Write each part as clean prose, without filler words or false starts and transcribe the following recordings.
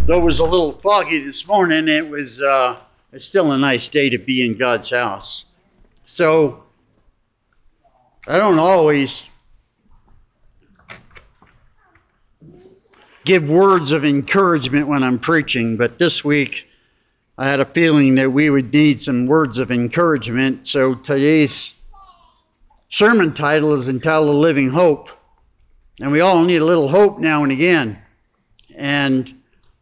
Though it was a little foggy this morning, it's still a nice day to be in God's house. So I don't always give words of encouragement when I'm preaching, but this week I had a feeling that we would need some words of encouragement. So today's sermon title is entitled Living Hope. And we all need a little hope now and again. And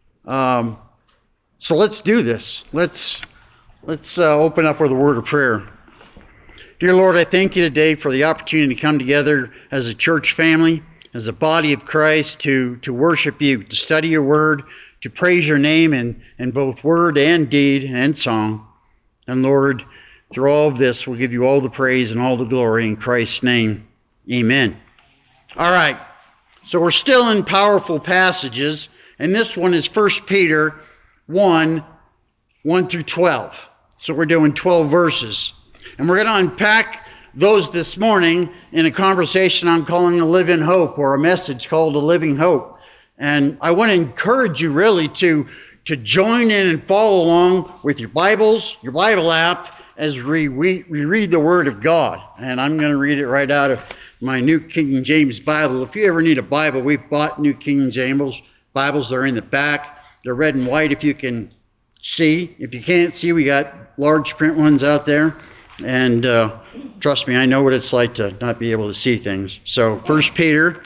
so let's do this. Let's open up with a word of prayer. Dear Lord, I thank you today for the opportunity to come together as a church family, as a body of Christ, to worship you, to study your word, to praise your name in both word and deed and song. And Lord, through all of this, we'll give you all the praise and all the glory in Christ's name. Amen. All right. So we're still in powerful passages, and this one is 1 Peter 1 through 12. So we're doing 12 verses. And we're going to unpack those this morning in a conversation I'm calling A Living Hope, or a message called A Living Hope. And I want to encourage you really to join in and follow along with your Bibles, your Bible app, as we read the Word of God. And I'm going to read it right out of my New King James Bible. If you ever need a Bible, we've bought New King James Bibles. They're in the back. They're red and white if you can see. If you can't see, we got large print ones out there. And trust me, I know what it's like to not be able to see things. So 1 Peter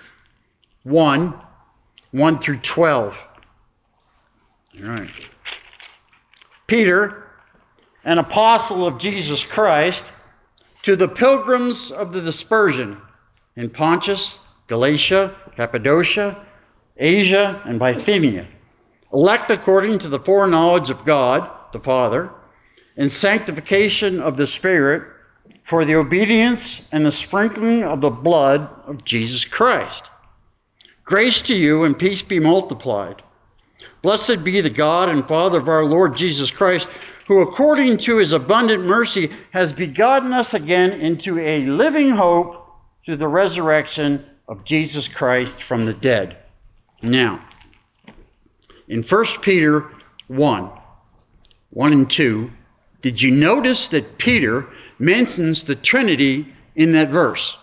1 through 12. All right. Peter, an apostle of Jesus Christ, to the pilgrims of the dispersion in Pontus, Galatia, Cappadocia, Asia, and Bithynia, elect according to the foreknowledge of God the Father, in sanctification of the Spirit, for the obedience and the sprinkling of the blood of Jesus Christ. Grace to you and peace be multiplied. Blessed be the God and Father of our Lord Jesus Christ, who according to his abundant mercy has begotten us again into a living hope through the resurrection of Jesus Christ from the dead. Now, in 1 Peter 1 and 2, did you notice that Peter mentions the Trinity in that verse?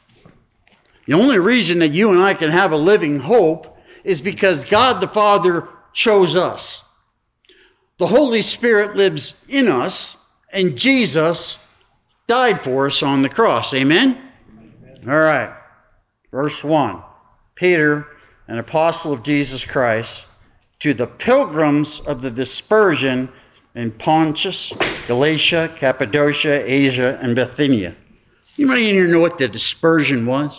The only reason that you and I can have a living hope is because God the Father chose us. The Holy Spirit lives in us, and Jesus died for us on the cross. Amen? All right. Verse 1. Peter, an apostle of Jesus Christ, to the pilgrims of the dispersion in Pontus, Galatia, Cappadocia, Asia, and Bithynia. Anybody in here know what the dispersion was?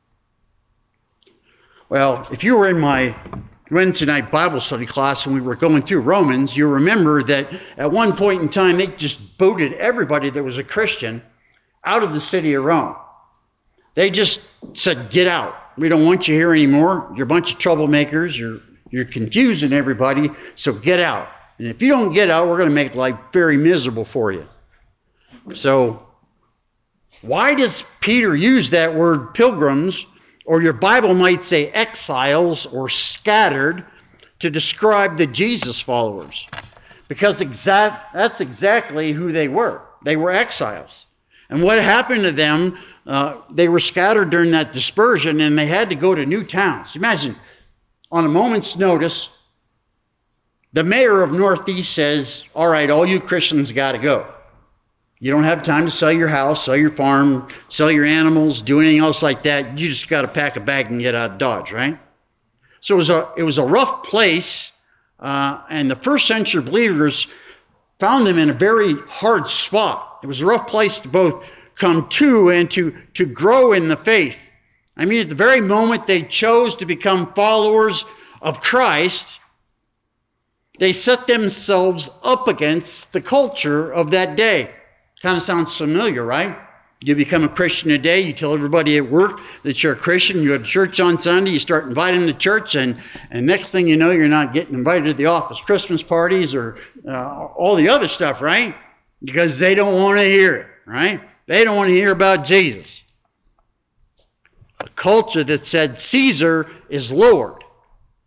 Well, if you were in my Wednesday night Bible study class and we were going through Romans, you remember that at one point in time they just booted everybody that was a Christian out of the city of Rome. They just said, get out. We don't want you here anymore. You're a bunch of troublemakers. You're confusing everybody, so get out. And if you don't get out, we're going to make life very miserable for you. So why does Peter use that word pilgrims, or your Bible might say exiles or scattered, to describe the Jesus followers? Because that's exactly who they were. They were exiles. And what happened to them, they were scattered during that dispersion, and they had to go to new towns. Imagine, on a moment's notice, the mayor of Northeast says, all right, all you Christians got to go. You don't have time to sell your house, sell your farm, sell your animals, do anything else like that. You just got to pack a bag and get out of Dodge, right? So it was a rough place, and the first century believers found them in a very hard spot. It was a rough place to both come to and to grow in the faith. I mean, at the very moment they chose to become followers of Christ, they set themselves up against the culture of that day. Kind of sounds familiar, right? You become a Christian today, you tell everybody at work that you're a Christian, you go to church on Sunday, you start inviting them to church, and next thing you know, you're not getting invited to the office Christmas parties or all the other stuff, right? Because they don't want to hear it, right? They don't want to hear about Jesus. A culture that said Caesar is Lord.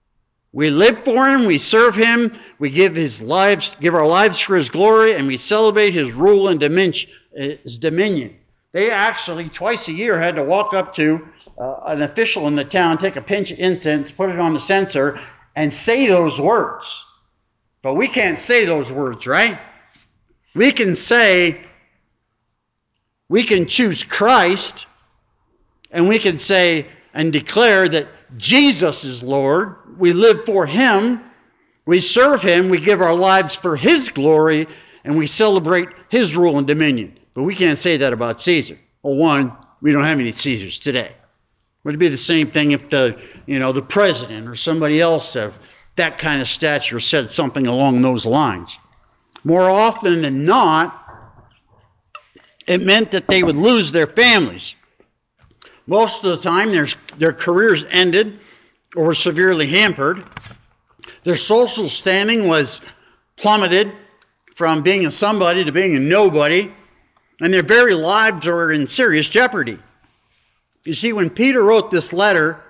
We live for him, we serve him, we give our lives for his glory, and we celebrate his rule and his dominion. They actually, twice a year, had to walk up to an official in the town, take a pinch of incense, put it on the censer, and say those words. But we can't say those words, right? We can choose Christ, and we can say and declare that Jesus is Lord. We live for him. We serve him. We give our lives for his glory, and we celebrate his rule and dominion. But we can't say that about Caesar. Well, one, we don't have any Caesars today. Would it be the same thing if the president or somebody else of that kind of stature said something along those lines? More often than not, it meant that they would lose their families. Most of the time, their careers ended or were severely hampered. Their social standing was plummeted from being a somebody to being a nobody, and their very lives were in serious jeopardy. You see, when Peter wrote this letter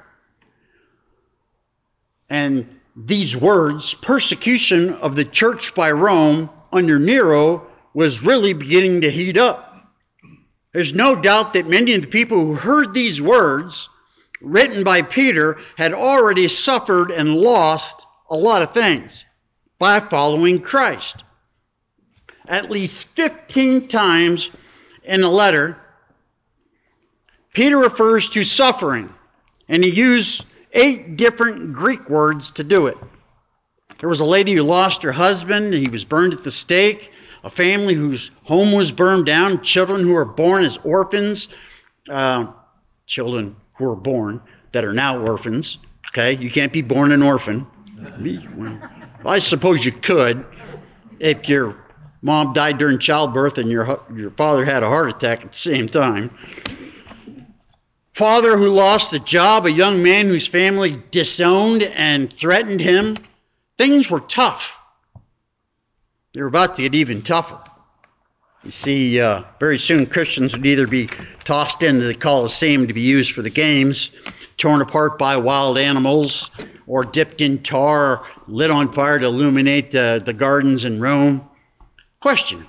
and these words, persecution of the church by Rome under Nero was really beginning to heat up. There's no doubt that many of the people who heard these words written by Peter had already suffered and lost a lot of things by following Christ. At least 15 times in the letter, Peter refers to suffering, and he used 8 different Greek words to do it. There was a lady who lost her husband, he was burned at the stake. A family whose home was burned down, children who were born as orphans, children who were born that are now orphans. Okay, you can't be born an orphan. Well, I suppose you could if your mom died during childbirth and your father had a heart attack at the same time. Father who lost a job, a young man whose family disowned and threatened him. Things were tough. They were about to get even tougher. You see, very soon Christians would either be tossed into the Colosseum to be used for the games, torn apart by wild animals, or dipped in tar, or lit on fire to illuminate the gardens in Rome. Question.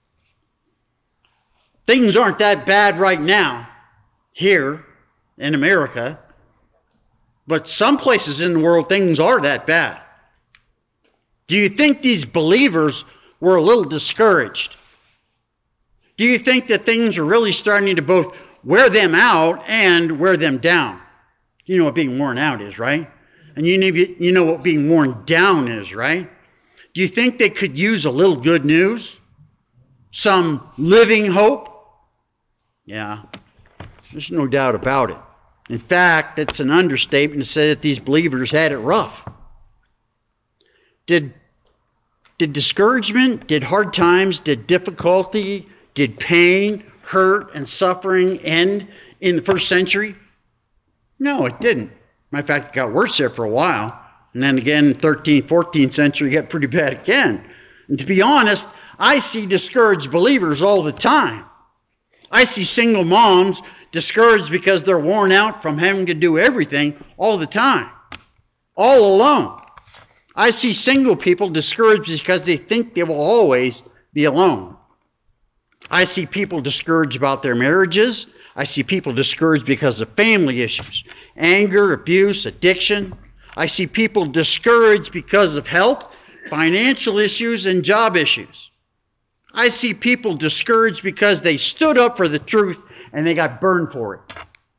Things aren't that bad right now here in America, but some places in the world things are that bad. Do you think these believers were a little discouraged? Do you think that things are really starting to both wear them out and wear them down? You know what being worn out is, right? And you know what being worn down is, right? Do you think they could use a little good news? Some living hope? Yeah, there's no doubt about it. In fact, it's an understatement to say that these believers had it rough. Did discouragement, did hard times, did difficulty, did pain, hurt, and suffering end in the first century? No, it didn't. Matter of fact, it got worse there for a while. And then again, 13th, 14th century, it got pretty bad again. And to be honest, I see discouraged believers all the time. I see single moms discouraged because they're worn out from having to do everything all the time, all alone. I see single people discouraged because they think they will always be alone. I see people discouraged about their marriages. I see people discouraged because of family issues, anger, abuse, addiction. I see people discouraged because of health, financial issues, and job issues. I see people discouraged because they stood up for the truth and they got burned for it.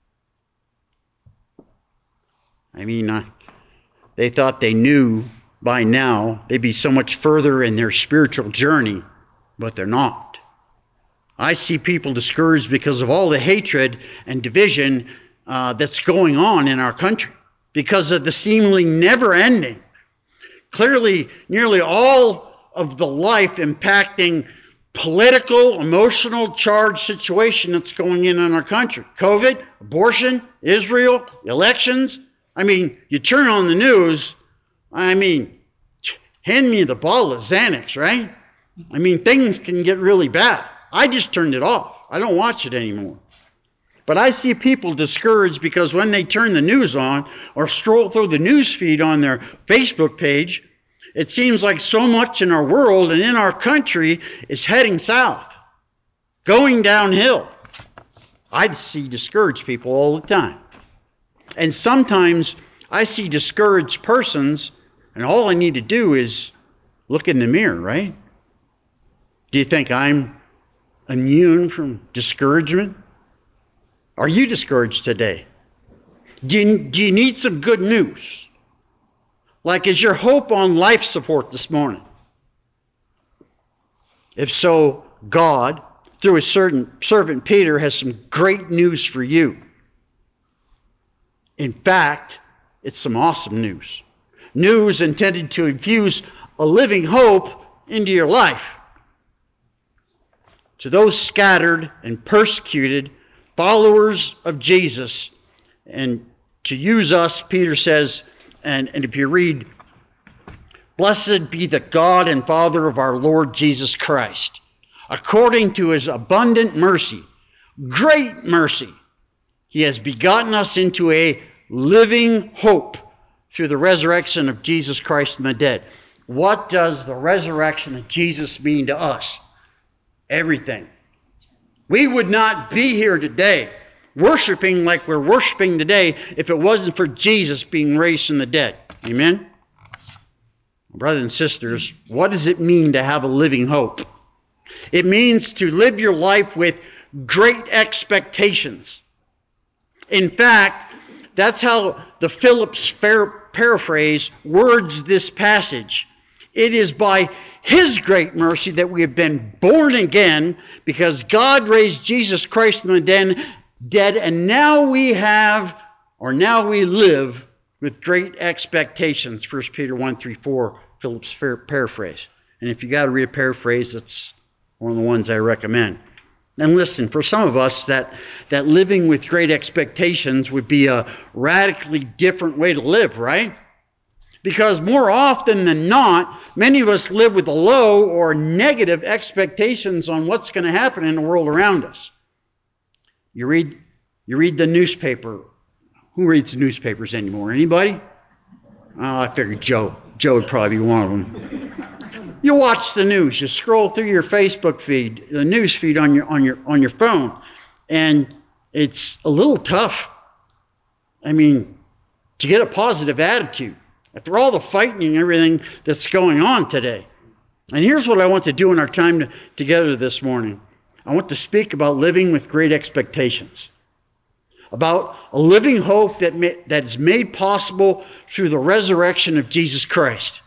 They thought they knew by now they'd be so much further in their spiritual journey, but they're not. I see people discouraged because of all the hatred and division that's going on in our country, because of the seemingly never-ending, clearly nearly all of the life impacting political, emotional, charged situation that's going in our country. COVID, abortion, Israel, elections. You turn on the news, hand me the bottle of Xanax, right? Things can get really bad. I just turned it off. I don't watch it anymore. But I see people discouraged because when they turn the news on or stroll through the news feed on their Facebook page, it seems like so much in our world and in our country is heading south, going downhill. I see discouraged people all the time. And sometimes I see discouraged persons, and all I need to do is look in the mirror, right? Do you think I'm immune from discouragement? Are you discouraged today? Do you need some good news? Like, is your hope on life support this morning? If so, God, through His servant Peter, has some great news for you. In fact, it's some awesome news. News intended to infuse a living hope into your life. To those scattered and persecuted followers of Jesus, and to use us, Peter says, and if you read, "Blessed be the God and Father of our Lord Jesus Christ, according to His abundant mercy, great mercy, He has begotten us into a living hope through the resurrection of Jesus Christ from the dead." What does the resurrection of Jesus mean to us? Everything. We would not be here today worshiping like we're worshiping today if it wasn't for Jesus being raised from the dead. Amen? Brothers and sisters, what does it mean to have a living hope? It means to live your life with great expectations. In fact, that's how the Phillips paraphrase words this passage. It is by His great mercy that we have been born again, because God raised Jesus Christ from the dead, and now we live with great expectations. 1 Peter 1:3-4, Phillips paraphrase. And if you got to read a paraphrase, that's one of the ones I recommend. And listen, for some of us, that living with great expectations would be a radically different way to live, right? Because more often than not, many of us live with low or negative expectations on what's going to happen in the world around us. You read the newspaper. Who reads newspapers anymore? Anybody? Oh, I figured Joe. Joe would probably be one of them. You watch the news. You scroll through your Facebook feed, the news feed on your phone, and it's a little tough. I mean, to get a positive attitude after all the fighting and everything that's going on today. And here's what I want to do in our time together this morning. I want to speak about living with great expectations, about a living hope that is made possible through the resurrection of Jesus Christ.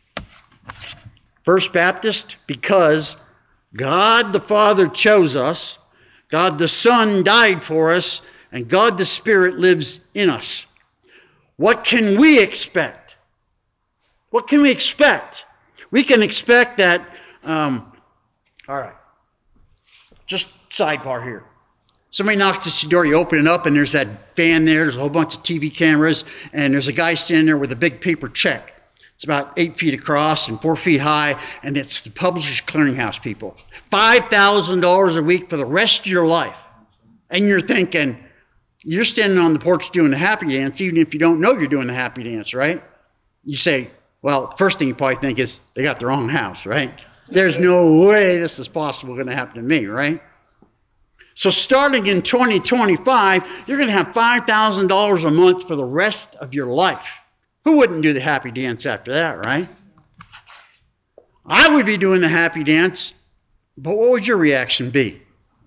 First Baptist, because God the Father chose us, God the Son died for us, and God the Spirit lives in us. What can we expect? What can we expect? We can expect that, all right, just sidebar here. Somebody knocks at your door, you open it up, and there's that van there, there's a whole bunch of TV cameras, and there's a guy standing there with a big paper check. It's about 8 feet across and 4 feet high, and it's the Publishers Clearinghouse people. $5,000 a week for the rest of your life. And you're thinking, you're standing on the porch doing the happy dance, even if you don't know you're doing the happy dance, right? You say, well, first thing you probably think is, they got the wrong house, right? There's no way this is possible going to happen to me, right? So starting in 2025, you're going to have $5,000 a month for the rest of your life. Who wouldn't do the happy dance after that, right? I would be doing the happy dance, but what would your reaction be?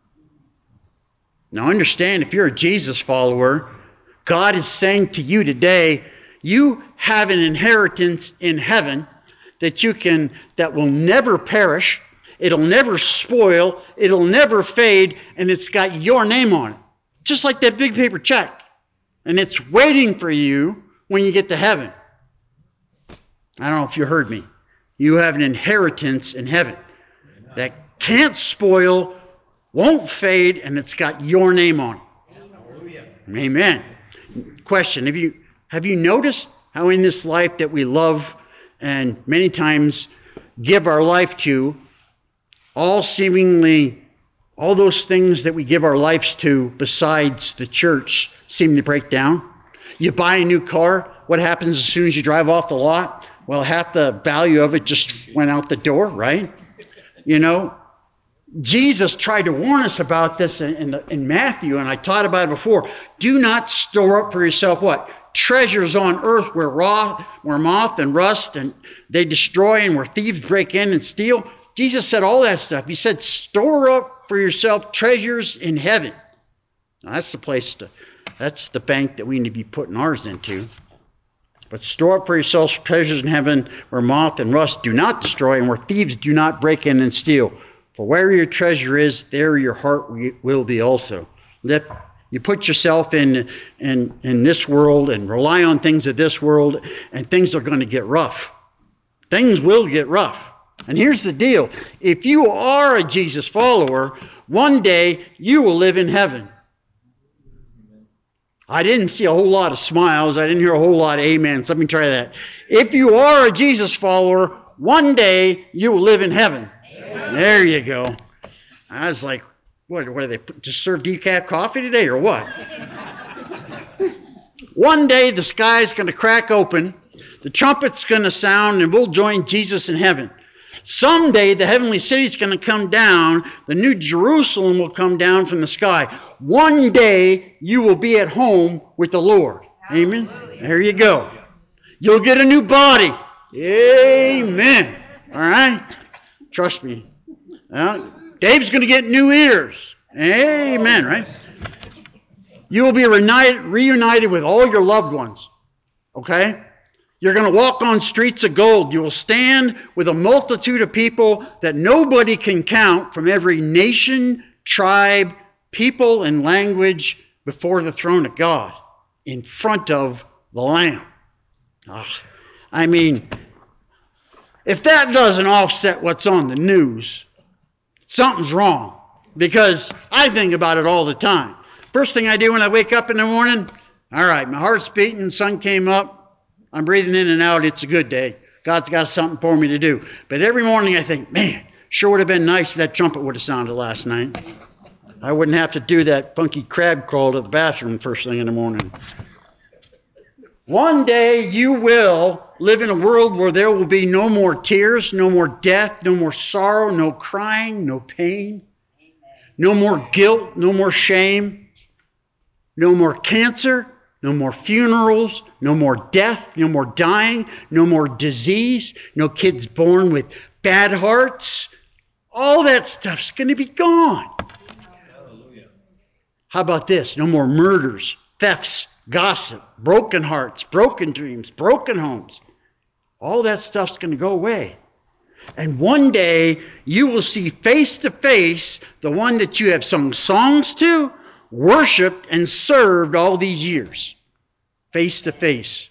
Now understand, if you're a Jesus follower, God is saying to you today, you have an inheritance in heaven that will never perish, it'll never spoil, it'll never fade, and it's got your name on it. Just like that big paper check. And it's waiting for you when you get to heaven. I don't know if you heard me. You have an inheritance in heaven that can't spoil, won't fade, and it's got your name on it. Amen. Question, have you noticed how in this life that we love and many times give our life to, all seemingly all those things that we give our lives to besides the church seem to break down. You buy a new car. What happens as soon as you drive off the lot? Well, half the value of it just went out the door, right? You know, Jesus tried to warn us about this in Matthew, and I taught about it before. Do not store up for yourself what? Treasures on earth where moth and rust and they destroy, and where thieves break in and steal. Jesus said all that stuff. He said, store up for yourself treasures in heaven. Now, that's that's the bank that we need to be putting ours into. But store up for yourselves treasures in heaven where moth and rust do not destroy, and where thieves do not break in and steal. For where your treasure is, there your heart will be also. Let you put yourself in this world and rely on things of this world, and things are going to get rough. Things will get rough. And here's the deal. If you are a Jesus follower, one day you will live in heaven. I didn't see a whole lot of smiles. I didn't hear a whole lot of amens. Let me try that. If you are a Jesus follower, one day you will live in heaven. Amen. There you go. I was like, what do they just serve decaf coffee today or what? One day the sky's going to crack open, the trumpet's going to sound, and we'll join Jesus in heaven. Someday the heavenly city's going to come down, the new Jerusalem will come down from the sky. One day you will be at home with the Lord. Amen? There you go. You'll get a new body. Amen. All right? Trust me. Dave's going to get new ears. Amen, right? You will be reunited with all your loved ones. Okay? You're going to walk on streets of gold. You will stand with a multitude of people that nobody can count from every nation, tribe, people, and language before the throne of God in front of the Lamb. I mean, if that doesn't offset what's on the news, something's wrong. Because I think about it all the time. First thing I do when I wake up in the morning, all right, my heart's beating, the sun came up, I'm breathing in and out, it's a good day. God's got something for me to do. But every morning I think, man, sure would have been nice if that trumpet would have sounded last night. I wouldn't have to do that funky crab crawl to the bathroom first thing in the morning. One day you will live in a world where there will be no more tears, no more death, no more sorrow, no crying, no pain, no more guilt, no more shame, no more cancer, no more funerals, no more death, no more dying, no more disease, no kids born with bad hearts. All that stuff's going to be gone. Hallelujah. How about this? No more murders, thefts, gossip, broken hearts, broken dreams, broken homes. All that stuff's going to go away. And one day you will see face to face the one that you have sung songs to, worshipped, and served all these years. Face to face.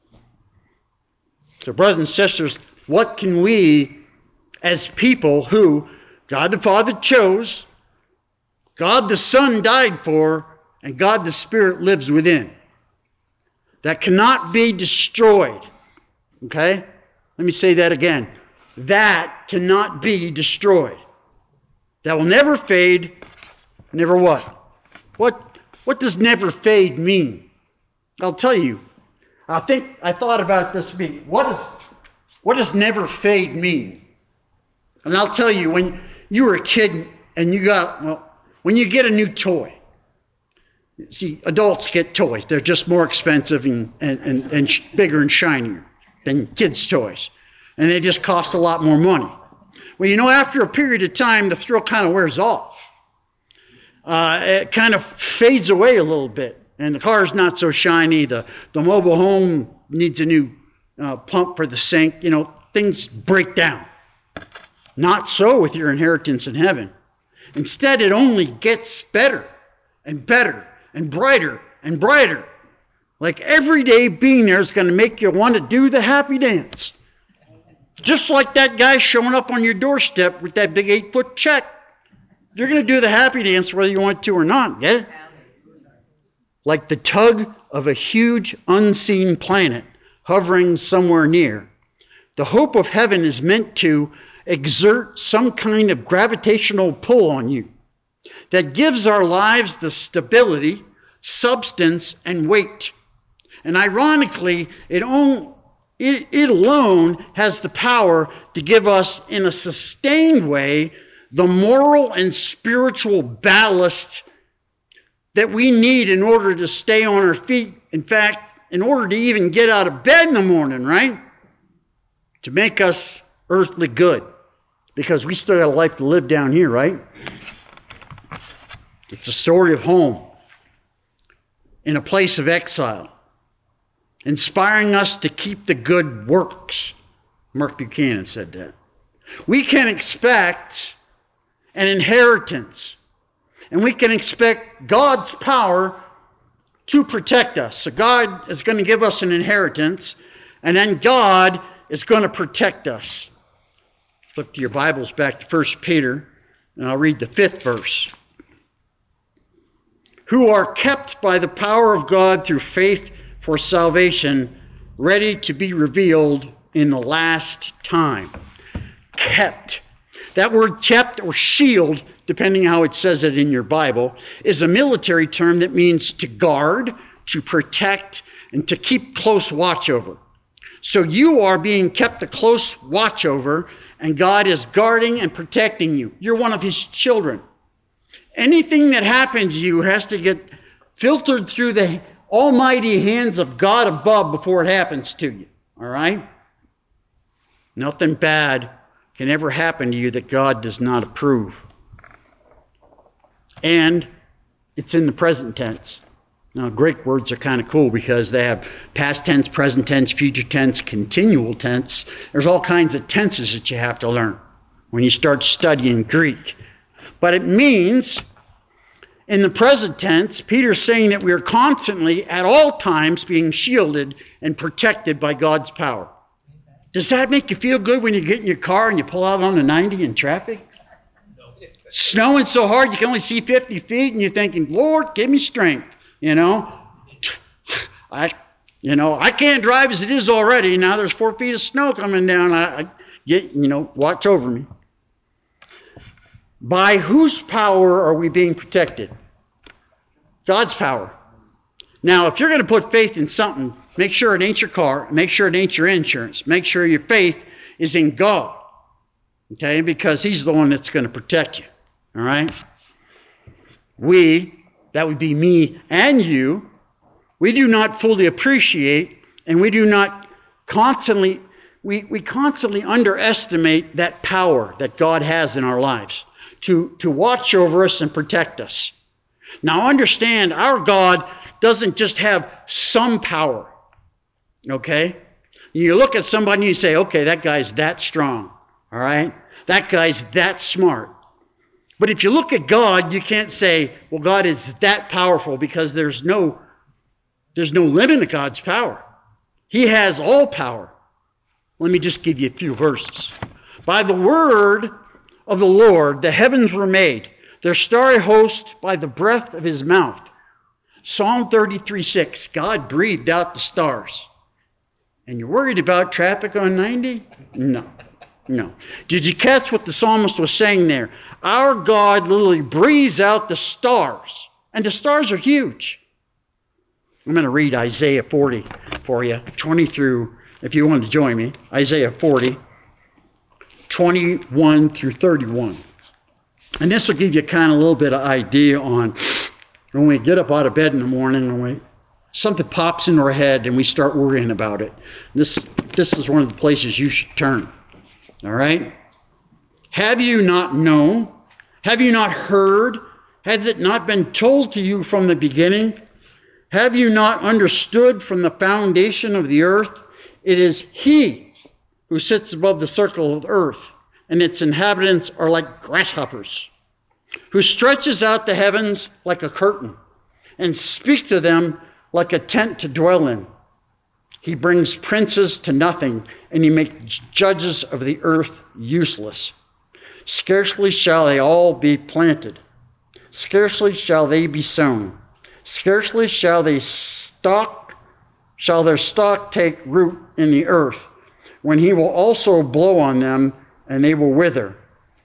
So brothers and sisters, what can we as people who God the Father chose, God the Son died for, and God the Spirit lives within, that cannot be destroyed? Okay? Let me say that again. That cannot be destroyed. That will never fade. Never what? What does never fade mean? I'll tell you. I thought about this week. What does never fade mean? And I'll tell you, when you were a kid and when you get a new toy. See, adults get toys. They're just more expensive and bigger and shinier than kids' toys. And they just cost a lot more money. Well, after a period of time, the thrill kind of wears off. It kind of fades away a little bit. And the car's not so shiny. The mobile home needs a new pump for the sink. Things break down. Not so with your inheritance in heaven. Instead, it only gets better and better and brighter and brighter. Like every day being there is going to make you want to do the happy dance. Just like that guy showing up on your doorstep with that big 8-foot check. You're going to do the happy dance whether you want to or not. Get it? Like the tug of a huge unseen planet hovering somewhere near. The hope of heaven is meant to exert some kind of gravitational pull on you. that gives our lives the stability, substance, and weight. And ironically, it alone has the power to give us, in a sustained way, the moral and spiritual ballast that we need in order to stay on our feet. In fact, in order to even get out of bed in the morning, right? To make us earthly good. Because we still got a life to live down here, right? It's a story of home in a place of exile, inspiring us to keep the good works. Mark Buchanan said that. We can expect an inheritance, and we can expect God's power to protect us. So God is going to give us an inheritance, and then God is going to protect us. Look to your Bibles back to 1 Peter, and I'll read the 5th verse. Who are kept by the power of God through faith for salvation, ready to be revealed in the last time. Kept. That word kept or shield, depending how it says it in your Bible, is a military term that means to guard, to protect, and to keep close watch over. So you are being kept a close watch over, and God is guarding and protecting you. You're one of His children. Anything that happens to you has to get filtered through the almighty hands of God above before it happens to you. All right? Nothing bad can ever happen to you that God does not approve. And it's in the present tense. Now, Greek words are kind of cool because they have past tense, present tense, future tense, continual tense. There's all kinds of tenses that you have to learn when you start studying Greek. But it means, in the present tense, Peter's saying that we are constantly, at all times, being shielded and protected by God's power. Does that make you feel good when you get in your car and you pull out on the 90 in traffic? No. Snowing so hard you can only see 50 feet and you're thinking, Lord, give me strength. I can't drive as it is already. Now there's 4 feet of snow coming down. Watch over me. By whose power are we being protected? God's power. Now, if you're going to put faith in something, make sure it ain't your car. Make sure it ain't your insurance. Make sure your faith is in God. Okay? Because He's the one that's going to protect you. All right? We, that would be me and you, we do not fully appreciate, and we do not constantly, we constantly underestimate that power that God has in our lives to watch over us and protect us. Now understand, our God doesn't just have some power. Okay? You look at somebody and you say, okay, that guy's that strong. All right? That guy's that smart. But if you look at God, you can't say, well, God is that powerful, because there's no limit to God's power. He has all power. Let me just give you a few verses. By the word of the Lord, the heavens were made, their starry host by the breath of His mouth. Psalm 33:6, God breathed out the stars. And you're worried about traffic on 90? No. Did you catch what the psalmist was saying there? Our God literally breathes out the stars. And the stars are huge. I'm going to read Isaiah 40 for you, 20 through, if you want to join me, Isaiah 40, 21 through 31. And this will give you kind of a little bit of idea on when we get up out of bed in the morning and something pops into our head and we start worrying about it. This is one of the places you should turn. All right? Have you not known? Have you not heard? Has it not been told to you from the beginning? Have you not understood from the foundation of the earth? It is He who sits above the circle of the earth, and its inhabitants are like grasshoppers, who stretches out the heavens like a curtain, and speaks to them like a tent to dwell in. He brings princes to nothing, and He makes judges of the earth useless. Scarcely shall they all be planted. Scarcely shall they be sown. Scarcely shall their stalk take root in the earth, when He will also blow on them, and they will wither,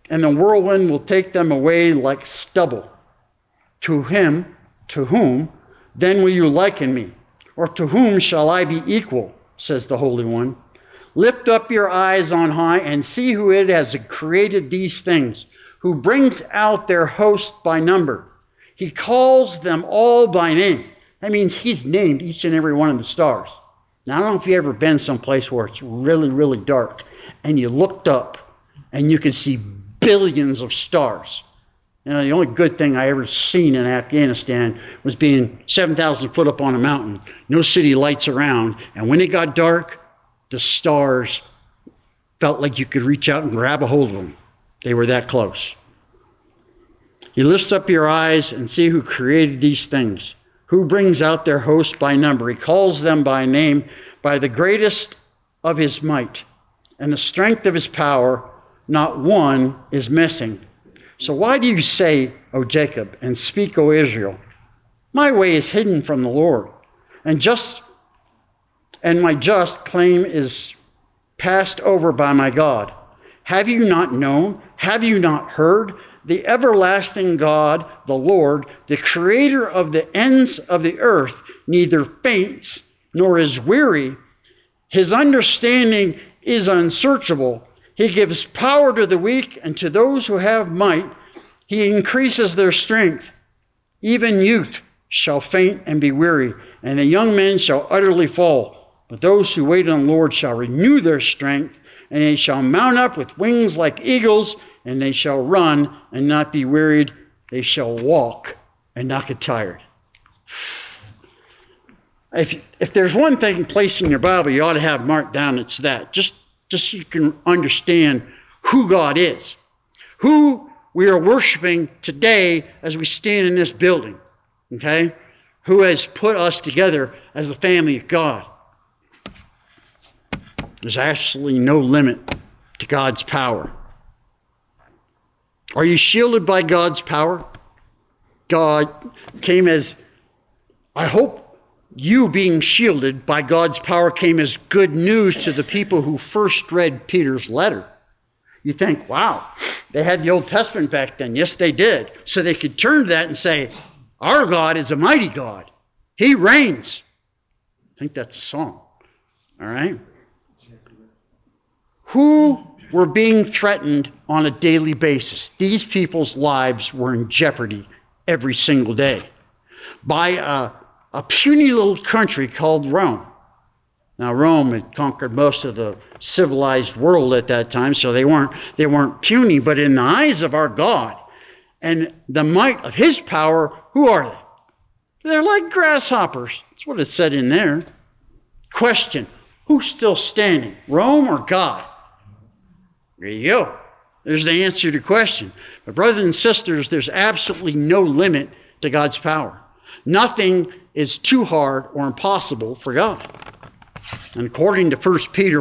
and the whirlwind will take them away like stubble. To whom, then will you liken me? Or to whom shall I be equal, says the Holy One. Lift up your eyes on high and see who it has created these things, who brings out their host by number. He calls them all by name. That means he's named each and every one of the stars. Now, I don't know if you've ever been someplace where it's really, really dark, and you looked up, and you can see billions of stars. You know, the only good thing I ever seen in Afghanistan was being 7,000 foot up on a mountain, no city lights around, and when it got dark, the stars felt like you could reach out and grab a hold of them. They were that close. He lifts up your eyes and see who created these things, who brings out their host by number. He calls them by name, by the greatest of his might and the strength of his power. Not one is missing. So why do you say, O Jacob, and speak, O Israel? My way is hidden from the Lord, and my just claim is passed over by my God. Have you not known? Have you not heard? The everlasting God, the Lord, the creator of the ends of the earth, neither faints nor is weary. His understanding is unsearchable. He gives power to the weak, and to those who have might, he increases their strength. Even youth shall faint and be weary, and the young men shall utterly fall. But those who wait on the Lord shall renew their strength, and they shall mount up with wings like eagles, and they shall run and not be wearied. They shall walk and not get tired. If there's one thing placed in your Bible you ought to have marked down, it's that. Just so you can understand who God is. Who we are worshiping today as we stand in this building. Okay? Who has put us together as a family of God. There's actually no limit to God's power. Are you shielded by God's power? God came as, I hope you being shielded by God's power came as good news to the people who first read Peter's letter. You think, wow, they had the Old Testament back then. Yes, they did. So they could turn to that and say, our God is a mighty God. He reigns. I think that's a song. All right? Who were being threatened on a daily basis? These people's lives were in jeopardy every single day by a puny little country called Rome. Now, Rome had conquered most of the civilized world at that time, so they weren't puny. But in the eyes of our God and the might of his power, who are they? They're like grasshoppers. That's what it said in there. Question, who's still standing, Rome or God? There you go. There's the answer to the question. But brothers and sisters, there's absolutely no limit to God's power. Nothing is too hard or impossible for God. And according to 1 Peter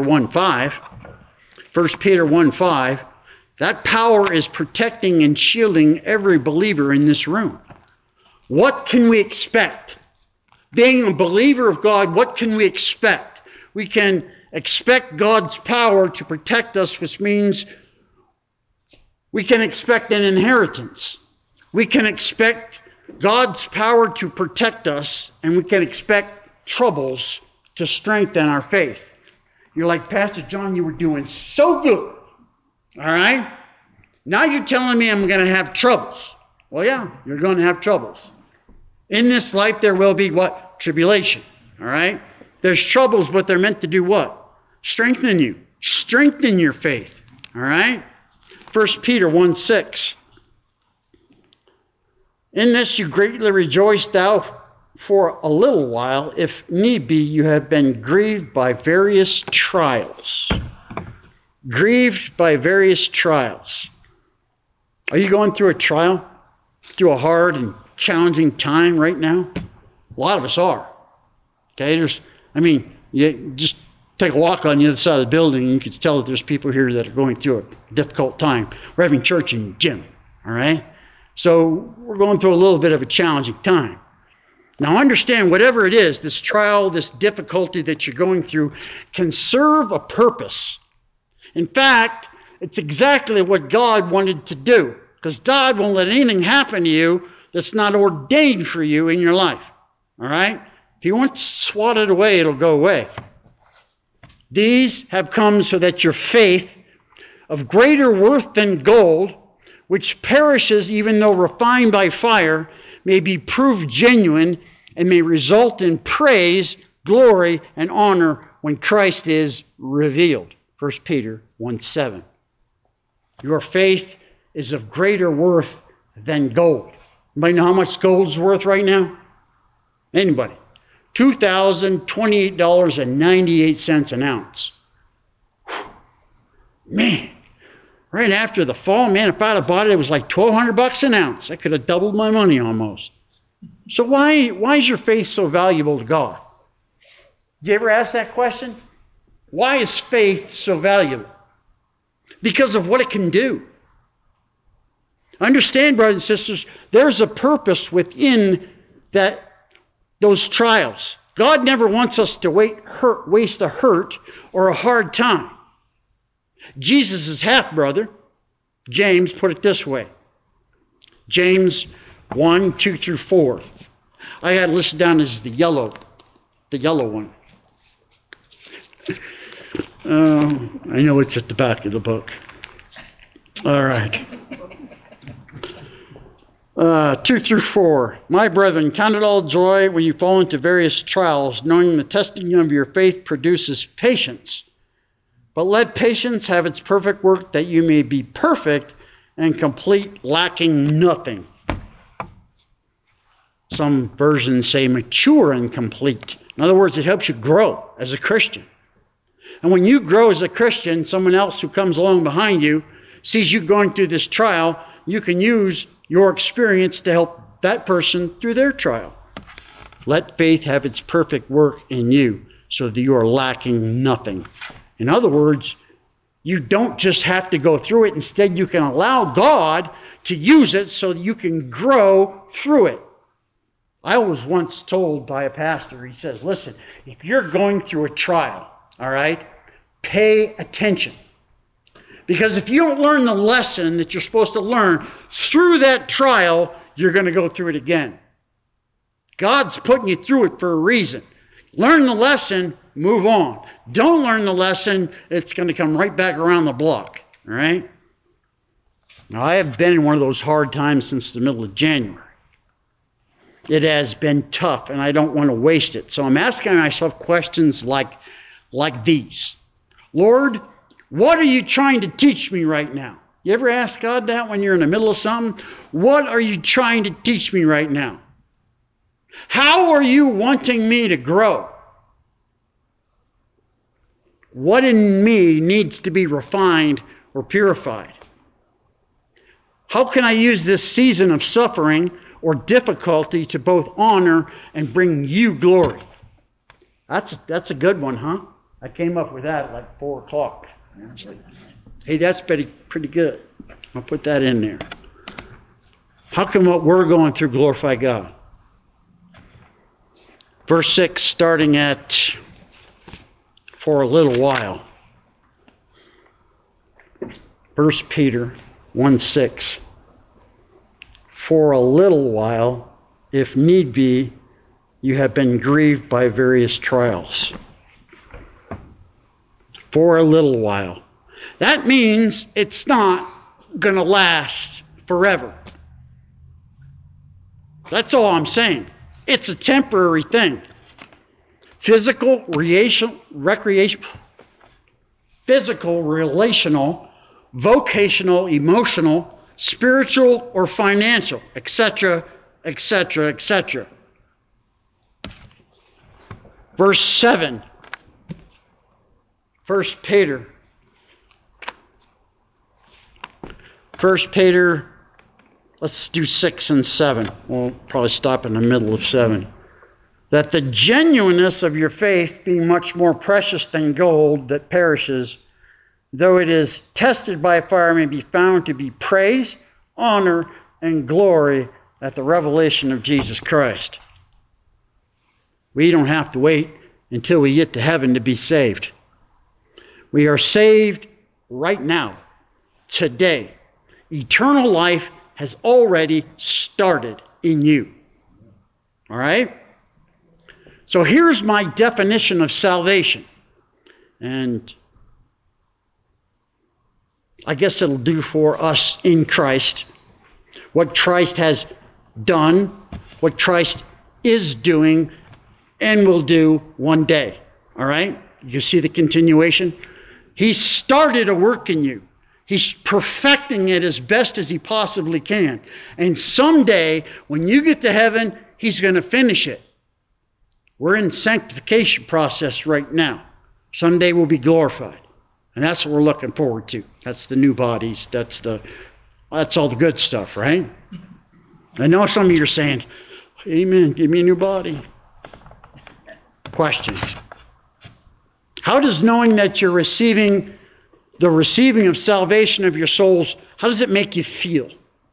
1:5, that power is protecting and shielding every believer in this room. What can we expect? Being a believer of God, what can we expect? We can expect God's power to protect us, which means we can expect an inheritance. We can expect God's power to protect us, and we can expect troubles to strengthen our faith. You're like, Pastor John, you were doing so good. All right? Now you're telling me I'm going to have troubles. Well, yeah, you're going to have troubles. In this life, there will be what? Tribulation. All right? There's troubles, but they're meant to do what? Strengthen you. Strengthen your faith. All right? 1 Peter 1:6. In this you greatly rejoice, thou for a little while, if need be, you have been grieved by various trials. Grieved by various trials. Are you going through a trial? Through a hard and challenging time right now? A lot of us are. Okay, you just take a walk on the other side of the building and you can tell that there's people here that are going through a difficult time. We're having church in the gym, all right? So we're going through a little bit of a challenging time. Now understand, whatever it is, this trial, this difficulty that you're going through can serve a purpose. In fact, it's exactly what God wanted to do. Because God won't let anything happen to you that's not ordained for you in your life. All right? If He wants to swat it away, it'll go away. These have come so that your faith, of greater worth than gold, which perishes even though refined by fire, may be proved genuine and may result in praise, glory, and honor when Christ is revealed. 1 Peter 1:7. Your faith is of greater worth than gold. Anybody know how much gold's worth right now? Anybody? $2,028.98 an ounce. Man, right after the fall, man, if I'd have bought it, it was like $1,200 an ounce. I could have doubled my money almost. So why is your faith so valuable to God? Did you ever ask that question? Why is faith so valuable? Because of what it can do. Understand, brothers and sisters, there's a purpose within those trials. God never wants us to waste a hurt or a hard time. Jesus' half-brother, James, put it this way. James 1:2-4. I got it listed down as the yellow one. I know it's at the back of the book. All right. 2-4. My brethren, count it all joy when you fall into various trials, knowing the testing of your faith produces patience. But let patience have its perfect work, that you may be perfect and complete, lacking nothing. Some versions say mature and complete. In other words, it helps you grow as a Christian. And when you grow as a Christian, someone else who comes along behind you sees you going through this trial, you can use your experience to help that person through their trial. Let faith have its perfect work in you, so that you are lacking nothing. In other words, you don't just have to go through it. Instead, you can allow God to use it so that you can grow through it. I was once told by a pastor, he says, listen, if you're going through a trial, all right, pay attention. Because if you don't learn the lesson that you're supposed to learn through that trial, you're going to go through it again. God's putting you through it for a reason. Learn the lesson, move on. Don't learn the lesson, it's going to come right back around the block. All right? Now, I have been in one of those hard times since the middle of January. It has been tough, and I don't want to waste it. So I'm asking myself questions like these. Lord, what are you trying to teach me right now? You ever ask God that when you're in the middle of something? What are you trying to teach me right now? How are you wanting me to grow? What in me needs to be refined or purified? How can I use this season of suffering or difficulty to both honor and bring you glory? That's a good one, huh? I came up with that at like 4 o'clock. Hey, that's pretty good. I'll put that in there. How can what we're going through glorify God? Verse 6, starting at for a little while. 1 Peter 1:6. For a little while, if need be, you have been grieved by various trials. For a little while. That means it's not going to last forever. That's all I'm saying. It's a temporary thing. Physical, relational, vocational, emotional, spiritual, or financial, etc., etc., etc. Verse 7. 1 Peter, let's do 6 and 7. We'll probably stop in the middle of 7. That the genuineness of your faith, being much more precious than gold that perishes, though it is tested by fire, may be found to be praise, honor, and glory at the revelation of Jesus Christ. We don't have to wait until we get to heaven to be saved. We are saved right now. today. Eternal life has already started in you. All right? So here's my definition of salvation. And I guess it'll do for us in Christ. What Christ has done, what Christ is doing, and will do one day. All right? You see the continuation? He started a work in you. He's perfecting it as best as he possibly can. And someday, when you get to heaven, he's going to finish it. We're in sanctification process right now. Someday we'll be glorified. And that's what we're looking forward to. That's the new bodies. That's all the good stuff, right? I know some of you are saying, amen, give me a new body. Question. How does knowing that you're receiving of salvation of your souls, how does it make you feel?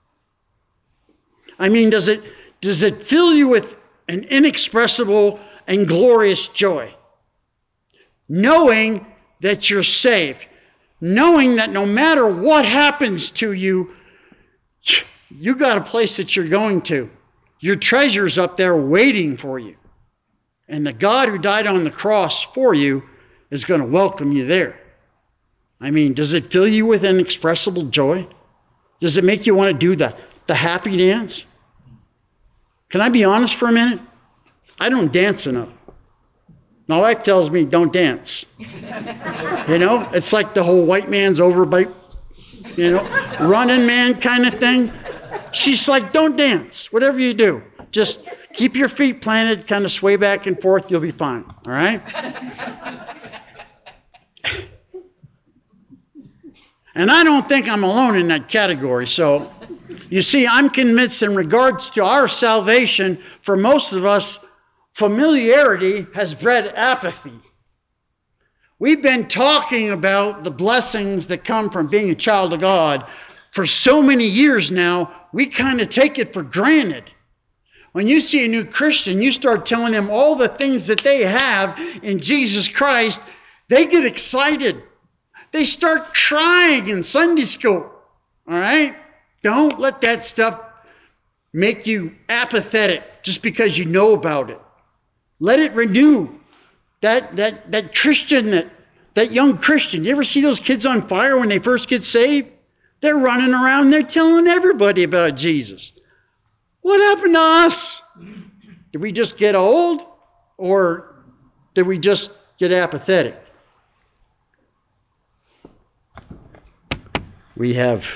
I mean, does it fill you with an inexpressible and glorious joy? Knowing that you're saved. Knowing that no matter what happens to you, you got a place that you're going to. Your treasure's up there waiting for you. And the God who died on the cross for you is going to welcome you there. I mean, does it fill you with inexpressible joy? Does it make you want to do the happy dance? Can I be honest for a minute? I don't dance enough. My wife tells me, don't dance. You know, it's like the whole white man's overbite, running man kind of thing. She's like, don't dance. Whatever you do, just keep your feet planted, kind of sway back and forth. You'll be fine. All right? And I don't think I'm alone in that category. So, you see, I'm convinced in regards to our salvation, for most of us, familiarity has bred apathy. We've been talking about the blessings that come from being a child of God for so many years now, we kind of take it for granted. When you see a new Christian, you start telling them all the things that they have in Jesus Christ, they get excited. They start crying in Sunday school. All right? Don't let that stuff make you apathetic just because you know about it. Let it renew that Christian, that young Christian. You ever see those kids on fire when they first get saved? They're running around, they're telling everybody about Jesus. What happened to us? Did we just get old? Or did we just get apathetic? We have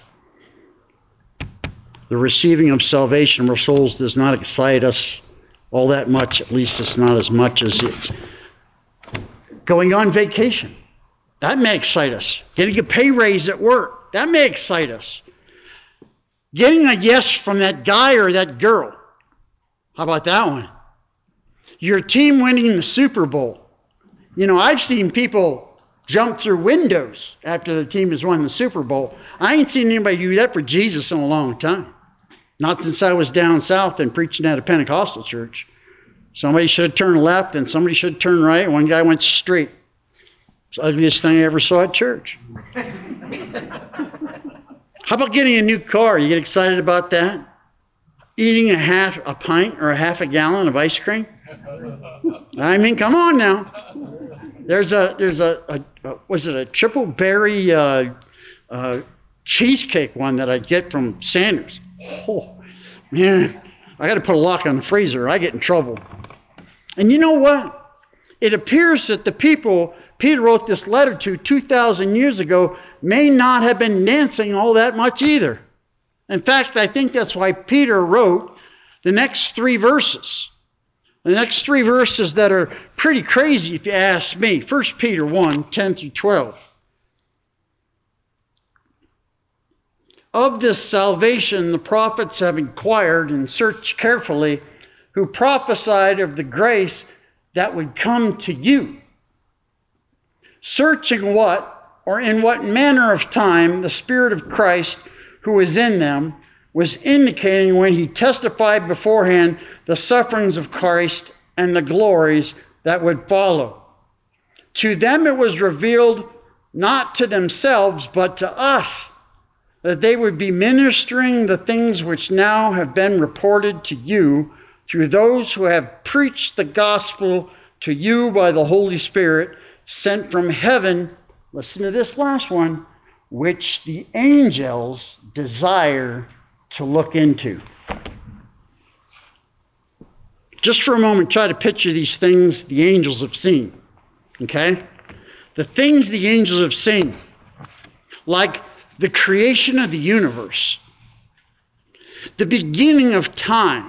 the receiving of salvation of our souls does not excite us all that much. At least it's not as much as it. Going on vacation. That may excite us. Getting a pay raise at work. That may excite us. Getting a yes from that guy or that girl. How about that one? Your team winning the Super Bowl. You know, I've seen people jump through windows after the team has won the Super Bowl. I ain't seen anybody do that for Jesus in a long time. Not since I was down south and preaching at a Pentecostal church. Somebody should have turned left and somebody should have turned right. One guy went straight. It's the ugliest thing I ever saw at church. How about getting a new car? You get excited about that? Eating a pint or a half a gallon of ice cream? I mean, come on now. There's a was it a triple berry cheesecake one that I get from Sanders? Oh, man. I got to put a lock on the freezer or I get in trouble. And you know what? It appears that the people Peter wrote this letter to 2,000 years ago may not have been dancing all that much either. In fact, I think that's why Peter wrote the next 3 verses. The next 3 verses that are pretty crazy if you ask me. 1 Peter 1, 10 through 12. Of this salvation the prophets have inquired and searched carefully, who prophesied of the grace that would come to you. Searching what, or in what manner of time, the Spirit of Christ who is in them was indicating when he testified beforehand the sufferings of Christ and the glories that would follow. To them it was revealed, not to themselves, but to us, that they would be ministering the things which now have been reported to you through those who have preached the gospel to you by the Holy Spirit sent from heaven. Listen to this last one, which the angels desire to look into. Just for a moment, try to picture these things the angels have seen. Okay? The things the angels have seen, like the creation of the universe, the beginning of time.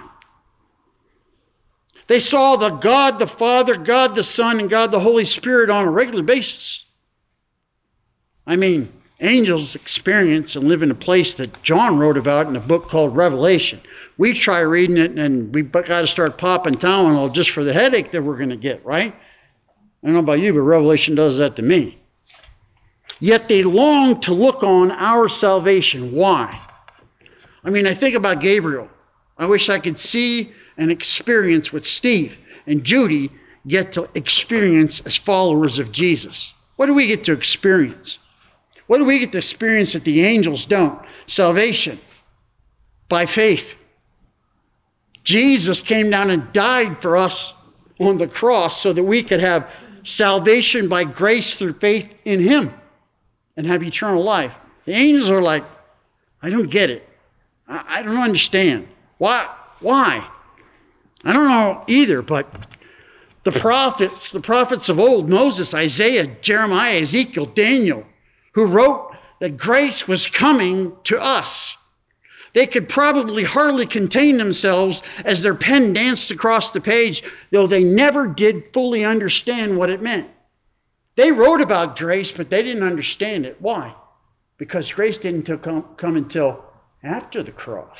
They saw the God the Father, God the Son, and God the Holy Spirit on a regular basis. I mean, angels experience and live in a place that John wrote about in a book called Revelation. We try reading it and we've got to start popping Tylenol just for the headache that we're going to get, right? I don't know about you, but Revelation does that to me. Yet they long to look on our salvation. Why? I mean, I think about Gabriel. I wish I could see and experience what Steve and Judy get to experience as followers of Jesus. What do we get to experience? What do we get to experience that the angels don't? Salvation by faith. Jesus came down and died for us on the cross so that we could have salvation by grace through faith in Him and have eternal life. The angels are like, I don't get it. I don't understand. Why? I don't know either, but the prophets of old, Moses, Isaiah, Jeremiah, Ezekiel, Daniel, who wrote that grace was coming to us. They could probably hardly contain themselves as their pen danced across the page, though they never did fully understand what it meant. They wrote about grace, but they didn't understand it. Why? Because grace didn't come until after the cross.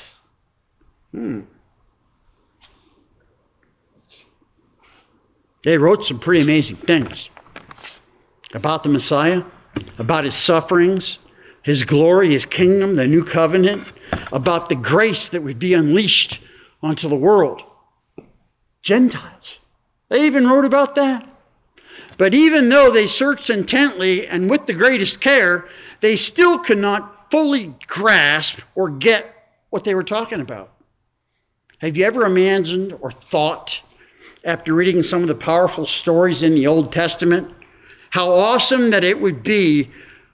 They wrote some pretty amazing things about the Messiah, about His sufferings, His glory, His kingdom, the new covenant, about the grace that would be unleashed onto the world. Gentiles. They even wrote about that. But even though they searched intently and with the greatest care, they still could not fully grasp or get what they were talking about. Have you ever imagined or thought, after reading some of the powerful stories in the Old Testament, how awesome that it would be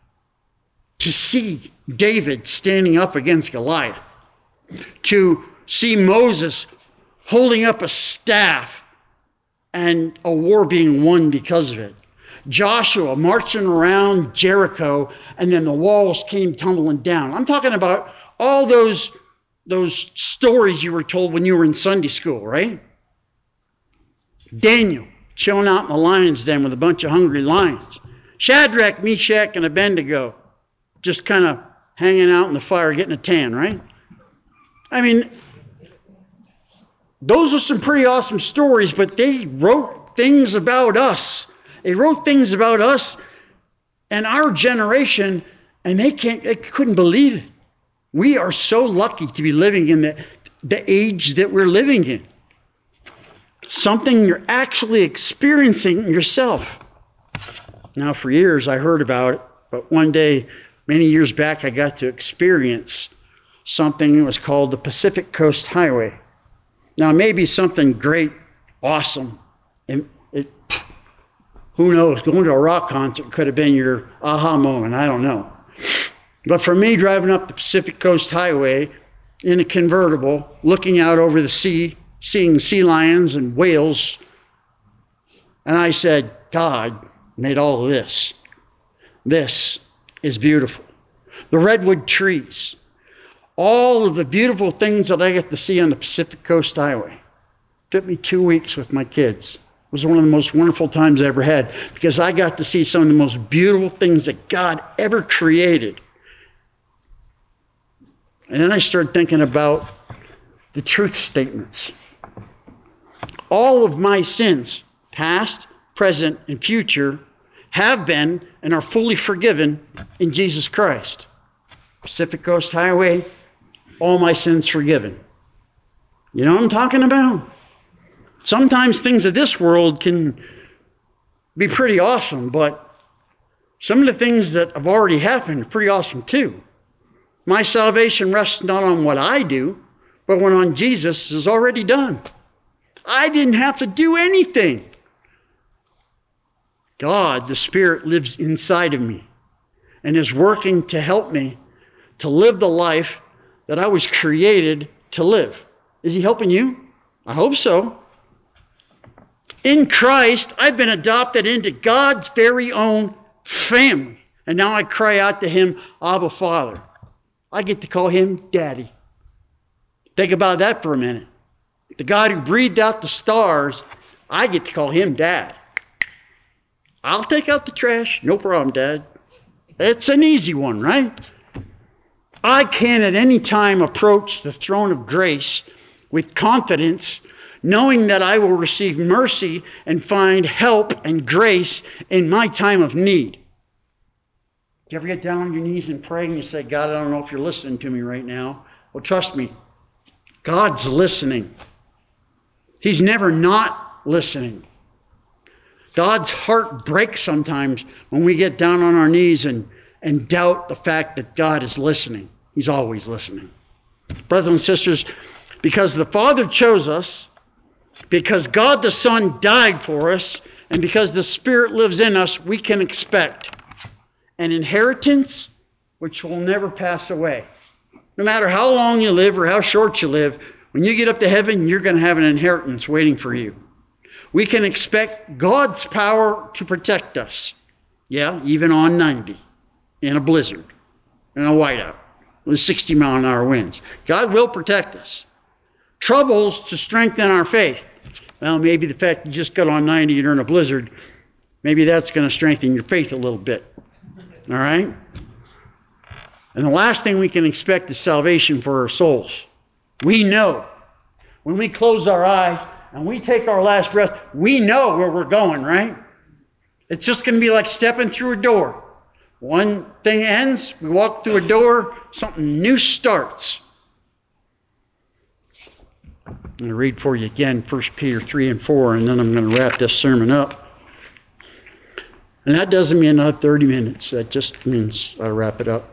to see David standing up against Goliath, to see Moses holding up a staff and a war being won because of it, Joshua marching around Jericho and then the walls came tumbling down. I'm talking about all those stories you were told when you were in Sunday school, right? Daniel chilling out in the lion's den with a bunch of hungry lions. Shadrach, Meshach, and Abednego just kind of hanging out in the fire getting a tan, right? I mean, those are some pretty awesome stories, but they wrote things about us. They wrote things about us and our generation, and they couldn't believe it. We are so lucky to be living in the age that we're living in. Something you're actually experiencing yourself. Now, for years I heard about it, but one day, many years back, I got to experience something that was called the Pacific Coast Highway. Now, maybe something great, awesome, and who knows, going to a rock concert could have been your aha moment, I don't know. But for me, driving up the Pacific Coast Highway in a convertible, looking out over the sea, seeing sea lions and whales, and I said, God made all of this. This is beautiful. The redwood trees, all of the beautiful things that I get to see on the Pacific Coast Highway. It took me 2 weeks with my kids. It was one of the most wonderful times I ever had because I got to see some of the most beautiful things that God ever created. And then I started thinking about the truth statements. All of my sins, past, present, and future, have been and are fully forgiven in Jesus Christ. Pacific Coast Highway, all my sins forgiven. You know what I'm talking about? Sometimes things of this world can be pretty awesome, but some of the things that have already happened are pretty awesome too. My salvation rests not on what I do, but on Jesus is already done. I didn't have to do anything. God, the Spirit, lives inside of me and is working to help me to live the life that I was created to live. Is He helping you? I hope so. In Christ, I've been adopted into God's very own family. And now I cry out to Him, Abba, Father. I get to call Him Daddy. Think about that for a minute. The God who breathed out the stars, I get to call Him Dad. I'll take out the trash. No problem, Dad. It's an easy one, right? I can at any time approach the throne of grace with confidence, knowing that I will receive mercy and find help and grace in my time of need. Do you ever get down on your knees and pray and you say, God, I don't know if you're listening to me right now? Well, trust me, God's listening. He's never not listening. God's heart breaks sometimes when we get down on our knees and doubt the fact that God is listening. He's always listening. Brothers and sisters, because the Father chose us, because God the Son died for us, and because the Spirit lives in us, we can expect an inheritance which will never pass away. No matter how long you live or how short you live, when you get up to heaven, you're going to have an inheritance waiting for you. We can expect God's power to protect us. Yeah, even on 90, in a blizzard, in a whiteout, with 60-mile-an-hour winds. God will protect us. Troubles to strengthen our faith. Well, maybe the fact you just got on 90 and you're in a blizzard, maybe that's going to strengthen your faith a little bit. All right? And the last thing we can expect is salvation for our souls. We know when we close our eyes and we take our last breath, we know where we're going, right? It's just going to be like stepping through a door. One thing ends, we walk through a door, something new starts. I'm going to read for you again 1 Peter 3 and 4, and then I'm going to wrap this sermon up. And that doesn't mean another 30 minutes. That just means I wrap it up.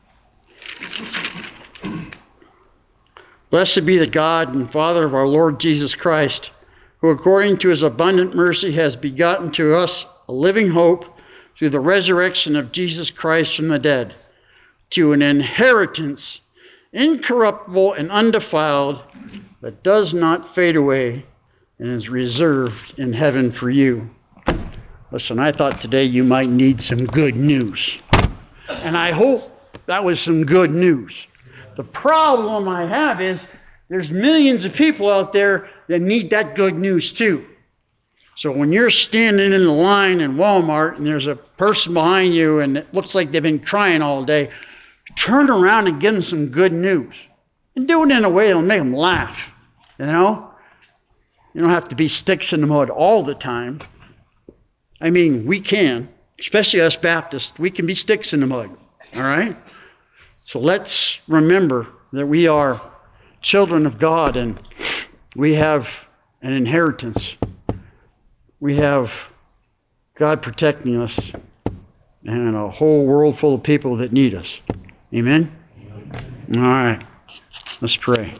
Blessed be the God and Father of our Lord Jesus Christ, who according to His abundant mercy has begotten to us a living hope through the resurrection of Jesus Christ from the dead, to an inheritance incorruptible and undefiled, that does not fade away and is reserved in heaven for you. Listen, I thought today you might need some good news. And I hope that was some good news. The problem I have is there's millions of people out there that need that good news too. So when you're standing in the line in Walmart and there's a person behind you and it looks like they've been crying all day, turn around and give them some good news. And do it in a way that'll make them laugh. You know? You don't have to be sticks in the mud all the time. I mean, we can, especially us Baptists, we can be sticks in the mud. All right? So let's remember that we are children of God and we have an inheritance. We have God protecting us and a whole world full of people that need us. Amen? All right. Let's pray.